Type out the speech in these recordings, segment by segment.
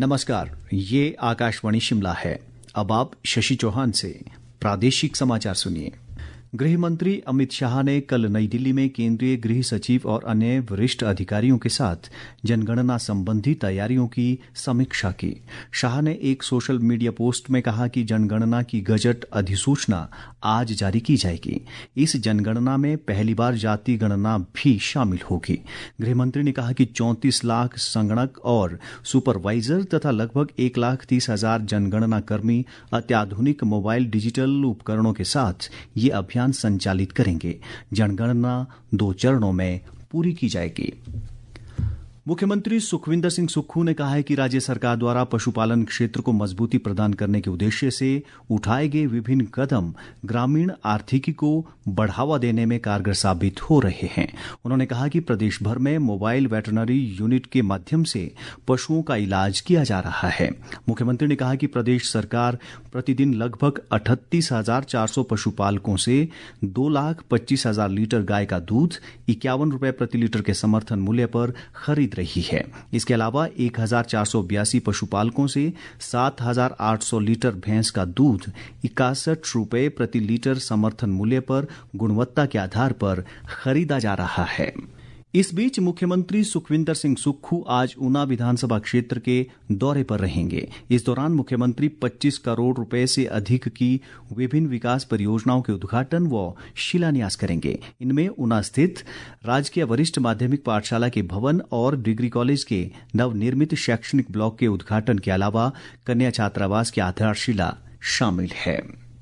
नमस्कार, ये आकाशवाणी शिमला है। अब आप शशि चौहान से प्रादेशिक समाचार सुनिए। गृह मंत्री अमित शाह ने कल नई दिल्ली में केंद्रीय गृह सचिव और अन्य वरिष्ठ अधिकारियों के साथ जनगणना संबंधी तैयारियों की समीक्षा की। शाह ने एक सोशल मीडिया पोस्ट में कहा कि जनगणना की गजट अधिसूचना आज जारी की जाएगी। इस जनगणना में पहली बार जाति गणना भी शामिल होगी। गृह मंत्री ने कहा कि 34 लाख संगणक और सुपरवाइजर तथा लगभग 1,30,000 जनगणना कर्मी अत्याधुनिक मोबाइल डिजिटल उपकरणों के साथ ये अभियान संचालित करेंगे। जनगणना 2 चरणों में पूरी की जाएगी। मुख्यमंत्री सुखविंदर सिंह सुक्खू ने कहा है कि राज्य सरकार द्वारा पशुपालन क्षेत्र को मजबूती प्रदान करने के उद्देश्य से उठाए गए विभिन्न कदम ग्रामीण आर्थिकी को बढ़ावा देने में कारगर साबित हो रहे हैं। उन्होंने कहा कि प्रदेश भर में मोबाइल वेटरनरी यूनिट के माध्यम से पशुओं का इलाज किया जा रहा है। मुख्यमंत्री ने कहा कि प्रदेश सरकार प्रतिदिन लगभग 38,400 पशुपालकों से 2,25,000 लीटर गाय का दूध 51 रुपये प्रति लीटर के समर्थन मूल्य पर खरीद रही है। इसके अलावा 1,482 पशुपालकों से 7,800 लीटर भैंस का दूध 61 रुपये प्रति लीटर समर्थन मूल्य पर गुणवत्ता के आधार पर खरीदा जा रहा है। इस बीच मुख्यमंत्री सुखविंदर सिंह सुक्खू आज ऊना विधानसभा क्षेत्र के दौरे पर रहेंगे। इस दौरान मुख्यमंत्री 25 करोड़ रुपए से अधिक की विभिन्न विकास परियोजनाओं के उद्घाटन व शिलान्यास करेंगे। इनमें ऊना स्थित राजकीय वरिष्ठ माध्यमिक पाठशाला के भवन और डिग्री कॉलेज के नवनिर्मित शैक्षणिक ब्लॉक के उद्घाटन के अलावा कन्या छात्रावास की आधारशिला शामिल है।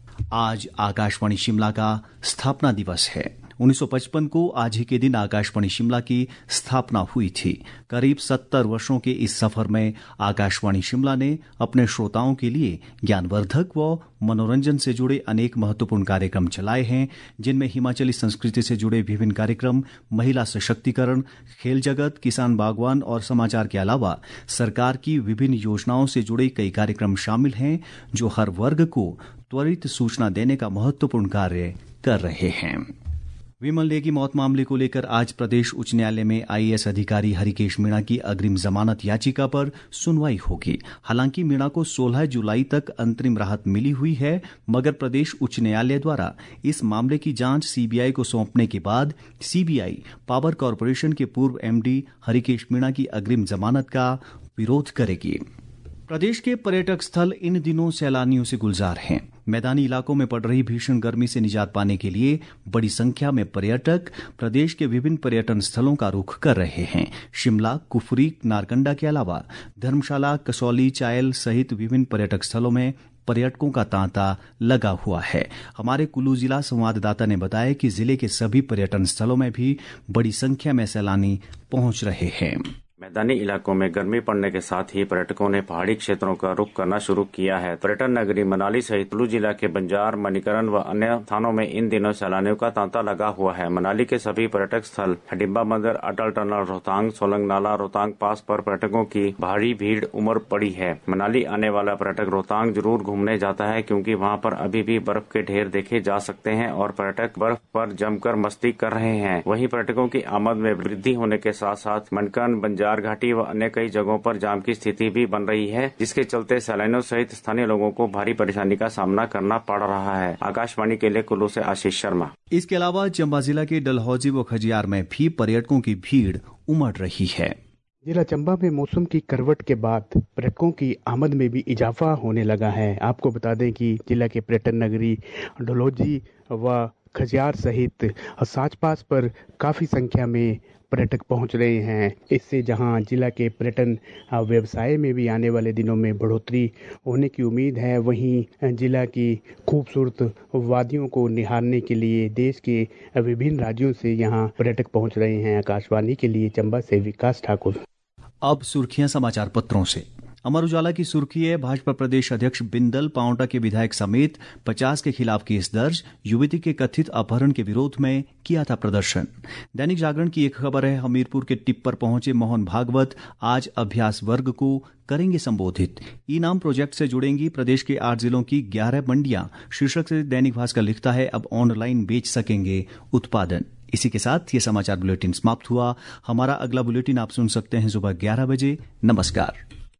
आज आकाशवाणी शिमला का स्थापना दिवस है। 1955 को आज ही के दिन आकाशवाणी शिमला की स्थापना हुई थी। करीब 70 वर्षों के इस सफर में आकाशवाणी शिमला ने अपने श्रोताओं के लिए ज्ञानवर्धक व मनोरंजन से जुड़े अनेक महत्वपूर्ण कार्यक्रम चलाए हैं, जिनमें हिमाचली संस्कृति से जुड़े विभिन्न कार्यक्रम, महिला सशक्तिकरण, खेल जगत, किसान बागवान और समाचार के अलावा सरकार की विभिन्न योजनाओं से जुड़े कई कार्यक्रम शामिल हैं, जो हर वर्ग को त्वरित सूचना देने का महत्वपूर्ण कार्य कर रहे हैं। विमल डे की मौत मामले को लेकर आज प्रदेश उच्च न्यायालय में आईएएस अधिकारी हरिकेश मीणा की अग्रिम जमानत याचिका पर सुनवाई होगी। हालांकि मीणा को 16 जुलाई तक अंतरिम राहत मिली हुई है, मगर प्रदेश उच्च न्यायालय द्वारा इस मामले की जांच सीबीआई को सौंपने के बाद सीबीआई पावर कॉरपोरेशन के पूर्व एमडी हरिकेश मीणा की अग्रिम जमानत का विरोध करेगी। प्रदेश के पर्यटक स्थल इन दिनों सैलानियों से गुलजार हैं। मैदानी इलाकों में पड़ रही भीषण गर्मी से निजात पाने के लिए बड़ी संख्या में पर्यटक प्रदेश के विभिन्न पर्यटन स्थलों का रुख कर रहे हैं। शिमला, कुफरी, नारकंडा के अलावा धर्मशाला, कसौली, चायल सहित विभिन्न पर्यटक स्थलों में पर्यटकों का तांता लगा हुआ है। हमारे कुल्लू जिला संवाददाता ने बताया कि जिले के सभी पर्यटन स्थलों में भी बड़ी संख्या में सैलानी पहुंच रहे हैं। मैदानी इलाकों में गर्मी पड़ने के साथ ही पर्यटकों ने पहाड़ी क्षेत्रों का रुख करना शुरू किया है। पर्यटन नगरी मनाली सहित कुल्लू जिला के बंजार, मणिकरण व अन्य स्थानों में इन दिनों सैलानियों का तांता लगा हुआ है। मनाली के सभी पर्यटक स्थल, हडिम्बा मंदिर, अटल टनल, रोहतांग, सोलंग नाला, रोहतांग पास पर पर्यटकों की भारी भीड़ उमड़ पड़ी है। मनाली आने वाला पर्यटक रोहतांग जरूर घूमने जाता है, क्योंकि वहाँ पर अभी भी बर्फ के ढेर देखे जा सकते हैं और पर्यटक बर्फ पर जमकर मस्ती कर रहे हैं। वहीं पर्यटकों की आमद में वृद्धि होने के साथ साथ मणिकरण, बंजार घाटी व अन्य कई जगहों पर जाम की स्थिति भी बन रही है, जिसके चलते सैलानियों सहित स्थानीय लोगों को भारी परेशानी का सामना करना पड़ रहा है। आकाशवाणी के लिए कुल्लू से आशीष शर्मा। इसके अलावा चंबा जिला के डलहौजी व खजियार में भी पर्यटकों की भीड़ उमड़ रही है। जिला चंबा में मौसम की करवट के बाद पर्यटकों की आमद में भी इजाफा होने लगा है। आपको बता दें कि जिला के पर्यटन नगरी डलहौजी व खजियार सहित साचपास पर काफ़ी संख्या में पर्यटक पहुंच रहे हैं। इससे जहां जिला के पर्यटन व्यवसाय में भी आने वाले दिनों में बढ़ोतरी होने की उम्मीद है, वहीं जिला की खूबसूरत वादियों को निहारने के लिए देश के विभिन्न राज्यों से यहां पर्यटक पहुंच रहे हैं। आकाशवाणी के लिए चंबा से विकास ठाकुर। अब सुर्खियां समाचार पत्रों से। अमर उजाला की सुर्खी है, भाजपा प्रदेश अध्यक्ष बिंदल पांवटा के विधायक समेत 50 के खिलाफ केस दर्ज, युवती के कथित अपहरण के विरोध में किया था प्रदर्शन। दैनिक जागरण की एक खबर है, हमीरपुर के टिप्पर पहुंचे मोहन भागवत, आज अभ्यास वर्ग को करेंगे संबोधित। ई नाम प्रोजेक्ट से जुड़ेंगी प्रदेश के 8 जिलों की 11 मंडियां, शीर्षक से दैनिक भास्कर लिखता है, अब ऑनलाइन बेच सकेंगे उत्पादन। इसी के साथ ये समाचार बुलेटिन समाप्त हुआ। हमारा अगला बुलेटिन आप सुन सकते हैं सुबह 11 बजे। नमस्कार।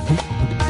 हैं।